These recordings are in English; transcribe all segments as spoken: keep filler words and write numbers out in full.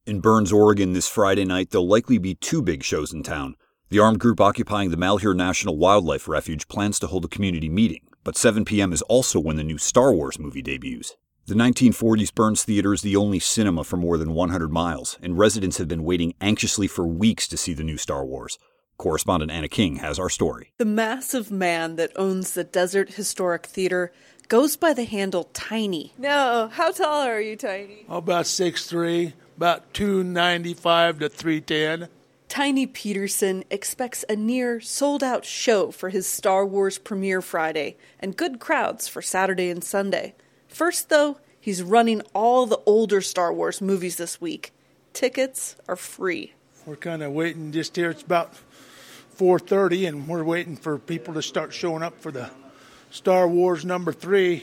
In Burns, Oregon this Friday night, there'll likely be two big shows in town. The armed group occupying the Malheur National Wildlife Refuge plans to hold a community meeting, but seven p.m. is also when the new Star Wars movie debuts. The nineteen forties Burns Theater is the only cinema for more than one hundred miles, and residents have been waiting anxiously for weeks to see the new Star Wars. Correspondent Anna King has our story. The massive man that owns the Desert Historic Theater goes by the handle Tiny. No, how tall are you, Tiny? Oh, about six three, about two ninety-five to three ten. Tiny Peterson expects a near sold-out show for his Star Wars premiere Friday and good crowds for Saturday and Sunday. First, though, he's running all the older Star Wars movies this week. Tickets are free. We're kind of waiting just here. It's about four thirty, and we're waiting for people to start showing up for the Star Wars number three.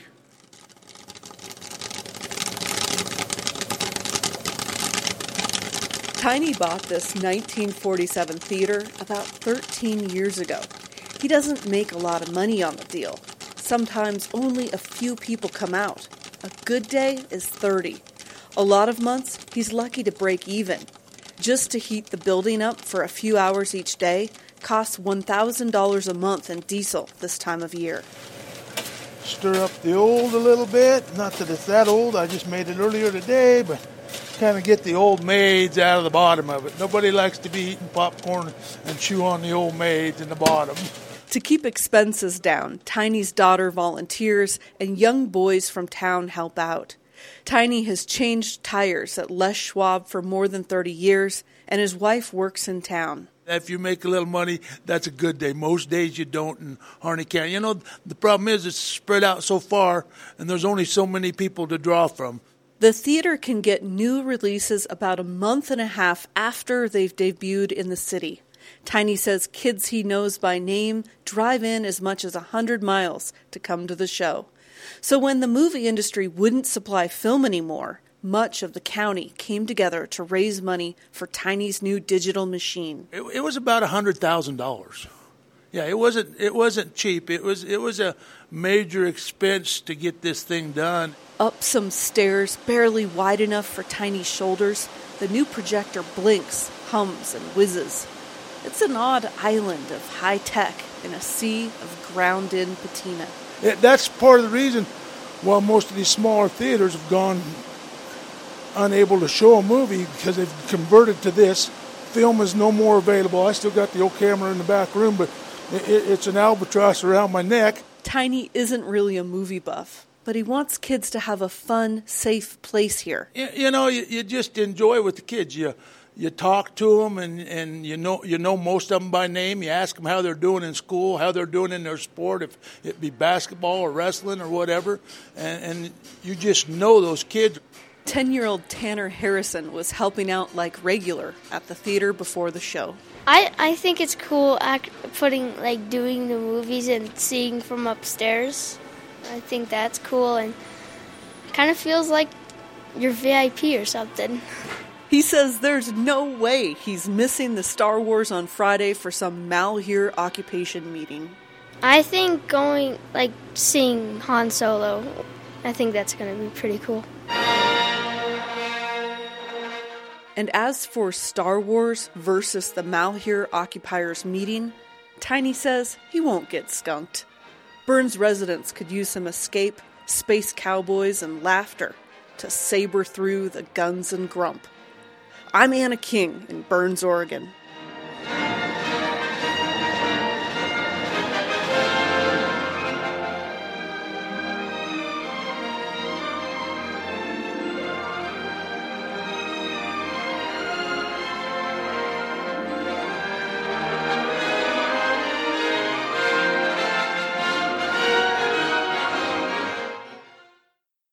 Tiny bought this nineteen forty-seven theater about thirteen years ago. He doesn't make a lot of money on the deal. Sometimes only a few people come out. A good day is thirty. A lot of months, he's lucky to break even. Just to heat the building up for a few hours each day costs one thousand dollars a month in diesel this time of year. Stir up the old a little bit. Not that it's that old. I just made it earlier today, but kind of get the old maids out of the bottom of it. Nobody likes to be eating popcorn and chew on the old maids in the bottom. To keep expenses down, Tiny's daughter volunteers and young boys from town help out. Tiny has changed tires at Les Schwab for more than thirty years, and his wife works in town. If you make a little money, that's a good day. Most days you don't in Harney County. You know, the problem is it's spread out so far, and there's only so many people to draw from. The theater can get new releases about a month and a half after they've debuted in the city. Tiny says kids he knows by name drive in as much as one hundred miles to come to the show. So when the movie industry wouldn't supply film anymore, much of the county came together to raise money for Tiny's new digital machine. It, it was about one hundred thousand dollars. Yeah, it wasn't it wasn't cheap. It was it was a major expense to get this thing done. Up some stairs barely wide enough for Tiny's shoulders, the new projector blinks, hums, and whizzes. It's an odd island of high tech in a sea of ground-in patina. It, that's part of the reason why most of these smaller theaters have gone unable to show a movie, because they've converted to this. Film is no more available. I still got the old camera in the back room, but it, it's an albatross around my neck. Tiny isn't really a movie buff, but he wants kids to have a fun, safe place here. You, you know, you, you just enjoy with the kids. You you talk to them, and, and you know you know most of them by name. You ask them how they're doing in school, how they're doing in their sport, if it be basketball or wrestling or whatever, and, and you just know those kids. Ten-year-old Tanner Harrison was helping out like regular at the theater before the show. I, I think it's cool act, putting like doing the movies and seeing from upstairs. I think that's cool, and kind of feels like you're V I P or something. He says there's no way he's missing the Star Wars on Friday for some Malheur occupation meeting. I think going, like, seeing Han Solo, I think that's going to be pretty cool. And as for Star Wars versus the Malheur occupiers meeting, Tiny says he won't get skunked. Burns residents could use some escape, space cowboys, and laughter to saber through the guns and grump. I'm Anna King in Burns, Oregon.